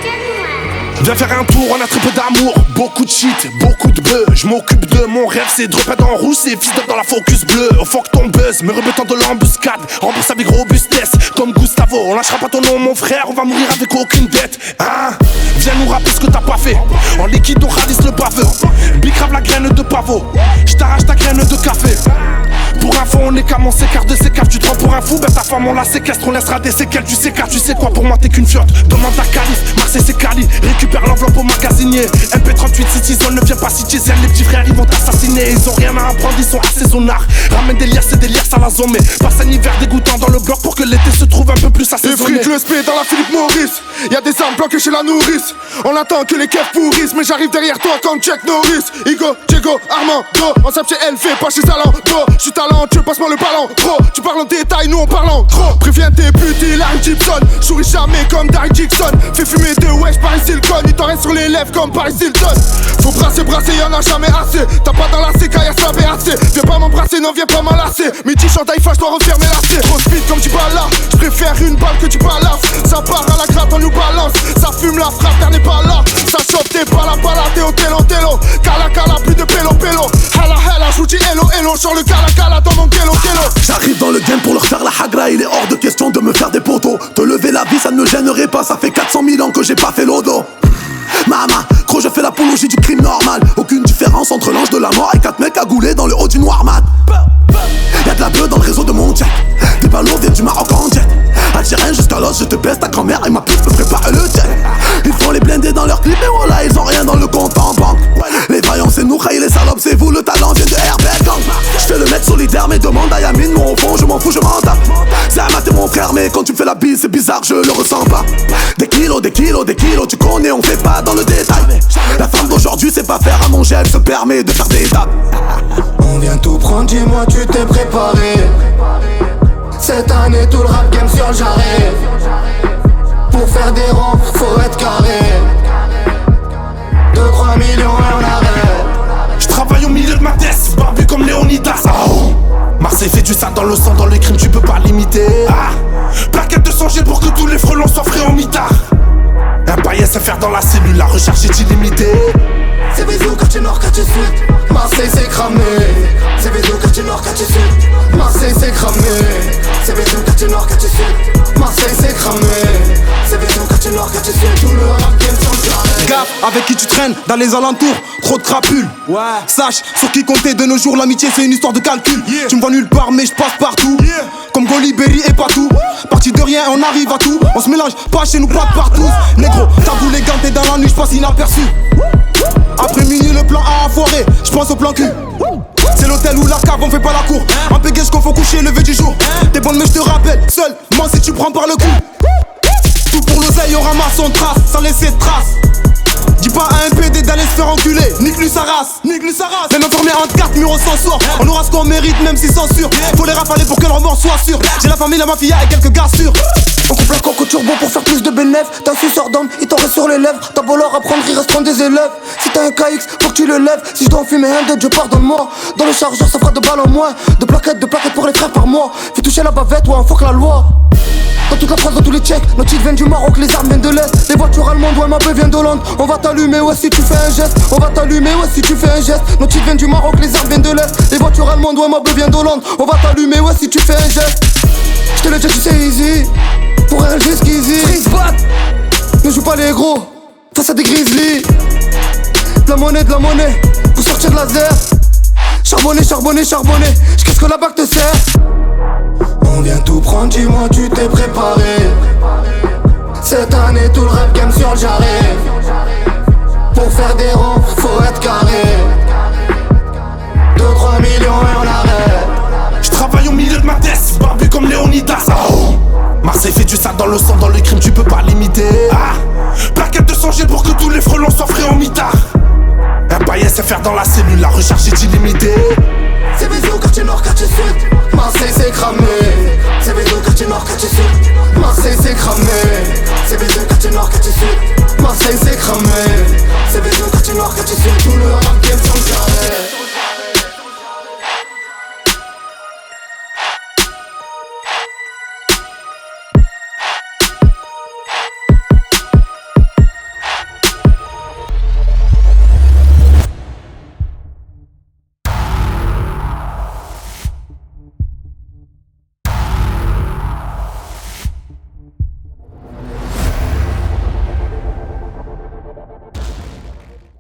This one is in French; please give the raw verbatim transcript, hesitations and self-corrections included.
Viens faire un tour, on a très peu d'amour, beaucoup de shit, beaucoup de bœufs. Je m'occupe de mon rêve, c'est de repas dans rouge, c'est fils d'homme dans la focus bleue. Au fond que ton buzz, me remettant de l'embuscade, rembourse avec robustesse, comme Gustavo. On lâchera pas ton nom mon frère, on va mourir avec aucune dette. Hein? Viens nous rappeler ce que t'as pas fait. En liquide on radisse le baveux. Bicrave la graine de pavot, j't'arrache ta graine de café. Pour info on est comme on s'écarte de ses caves. Tu te prends pour un fou, ben ta femme on la séquestre. On laissera des séquelles, tu sais car tu sais quoi. Pour moi t'es qu'une fiotte, demande ta calife. Marseille c'est Cali, récupère l'enveloppe au magasinier. M P trente-huit Citizen ne vient pas citer zen. Les petits frères ils vont t'assassiner. Ils ont rien à apprendre, ils sont assaisonnards. Ramène des lières, c'est des lières, ça la zone. Mais passe un hiver dégoûtant dans le bloc pour que l'été se trouve un peu plus assaisonné. Les frites, le spé dans la Philippe Maurice. Y'a des armes planquées chez la nourrice. On attend que les keufs pourrissent. Mais j'arrive derrière toi comme Chuck Norris. Igo, Diego, Armando. On s'appelle chez Elfé, pas chez Salando. J'suis talentueux, passe-moi le ballon. Trop, tu parles en détail, nous on parle en gros. Préviens tes putes, il a une Gibson. Souris jamais comme Darry Dixon. Fais fumer de wesh, Paris Silicon. Il t'en reste sur les lèvres comme Paris Hilton. Faut brasser, brasser, y'en a jamais assez. T'as pas dans la C K, y'a ça B A C. Viens pas m'embrasser, non viens pas m'enlacer. Midi chante iPhone, j'dois refermer la C. Trop speed comme tu balas. J'préfère une balle que tu balas. Ça part à la gratte, on nous balance. Ça fume la frappe, t'en n'est pas là. Ça chope, t'es pas là, pas là, t'es au télo, télo. Cala, cala, plus de pélo, pélo. Hala, hala, j'vous dis hello, hello. Sur le cala, cala, dans mon kélo, kélo. J'arrive dans le game pour leur faire la hagra. Il est hors de question de me faire des poteaux. Te lever la vie, ça ne me gênerait pas. Ça fait quatre cent mille ans que j'ai pas fait l'odo. Mama, gros je fais l'apologie du crime normal. Aucune différence entre l'ange de la mort et quatre mecs cagoulés dans le haut du noir mat. Y'a de la beuh dans le réseau de mon jet. Des ballons viennent du Maroc en jet. Algérien jusqu'à l'os, je te baisse ta grand-mère et ma pute me prépare le jet. Ils font les blindés dans leur clip et voilà ils ont rien dans le compte en banque. Les vaillants c'est nous, et les salopes c'est vous. Le talent vient de Herbert Gang. J'fais le mec solidaire mais demande à Yamine. Moi au fond je m'en fous, je m'en tape. C'est Amat et mon frère mais quand tu me fais la bise c'est bizarre, je le ressens pas. Des kilos, des kilos, des kilos, tu connais on fait pas dans le détail. La femme d'aujourd'hui c'est pas faire à manger, elle se permet de faire des tapes. On vient tout prendre, dis-moi tu t'es préparé. Cette année tout le rap game sur le jarret. Pour faire des rangs, faut être carré. deux trois millions et on arrête. J'travaille au milieu de ma tête, barbu comme Léonidas. Oh. Marseille fait du sale dans le sang, dans les crimes tu peux pas limiter. Ah. Plaquette de sang pour que tous les frelons soient frais en mitard. Un paillet se faire dans la cellule, la recherche est illimitée. C'est bisous quartier nord, quartier sud. Marseille c'est cramé. C'est bisous quartier nord, quartier sud. Marseille c'est cramé. C'est bisous quartier nord, quartier sud. Marseille c'est cramé. C'est bisous quartier nord, quartier sud. Tout le rap game sur le jarret. Gaffe avec qui tu traînes dans les alentours, trop de crapules. Ouais. Sache sur qui compter de nos jours, l'amitié c'est une histoire de calcul. Yeah. Tu me vois nulle part mais je passe partout. Yeah. Comme Goliberi et Patou. Parti de rien on arrive à tout. On se mélange pas chez nous, pas de partout. Négro, t'as les gants, t'es dans la nuit, j'passe inaperçu. Après minuit le plan A a foiré, j'pense au plan cul. C'est l'hôtel ou la cave, on fait pas la cour. Un peu qu'on faut coucher, lever du jour. T'es bonne mais je te rappelle, seulement si tu prends par le cou. Tout pour l'oseille, on ramasse, on trace, sans laisser de traces. Dis pas à un P D d'aller se faire enculer, nique-lui sa race, nique-lui sa race. Même enfermé entre quatre murs, on s'en sort. On aura ce qu'on mérite, même si censure. Faut les rafaler pour que le remords soit sûr. J'ai la famille, la mafia et quelques gars sûrs. On coupe la coque au turbo pour faire plus de bénéf. T'as un suceur d'homme, il t'en reste sur les lèvres. T'as beau leur apprendre, il reste des élèves. Si t'as un K X, faut que tu le lèves. Si je dois en fumer un dead, je pardonne-moi. Dans le chargeur, ça fera de balles en moins. De plaquettes, de plaquettes pour les frères par mois. Fais toucher la bavette, ouais, on fuck la loi. Dans toute la France, dans tous les tchèques, nos titres viennent du Maroc, les armes viennent de l'Est. Les voitures allemandes, ouais, ma beuh vient d'Hollande. On va t'allumer, ouais, si tu fais un geste. On va t'allumer, ouais, si tu fais un geste. Nos titres viennent du Maroc, les armes viennent de l'Est. Les voitures allemandes, ouais, ma beuh vient d'Hollande. On va t'allumer, ouais, si tu fais un geste. J'te le dis, tu sais, easy. Pour un jusqu'easy easy. Ne joue pas les gros, face à des grizzlies. De la monnaie, de la monnaie, pour sortir de la zère. Charbonné, charbonné, charbonné, qu'est-ce que la bague te sert? On vient tout prendre, dis-moi tu t'es préparé. Cette année tout le rap game sur le jarret. Pour faire des rangs, faut être carré. deux trois millions et on arrête. J'travaille au milieu de ma tête, barbu comme Léonidas. Oh. Marseille fait du sale dans le sang, dans les crimes tu peux pas limiter. Ah. Plaquette de sang pour que tous les frelons soient frais en mitard. Un paillet se faire dans la cellule, la recherche est illimitée. C'est bisous quartier nord, quartier sud. Marseille c'est cramé.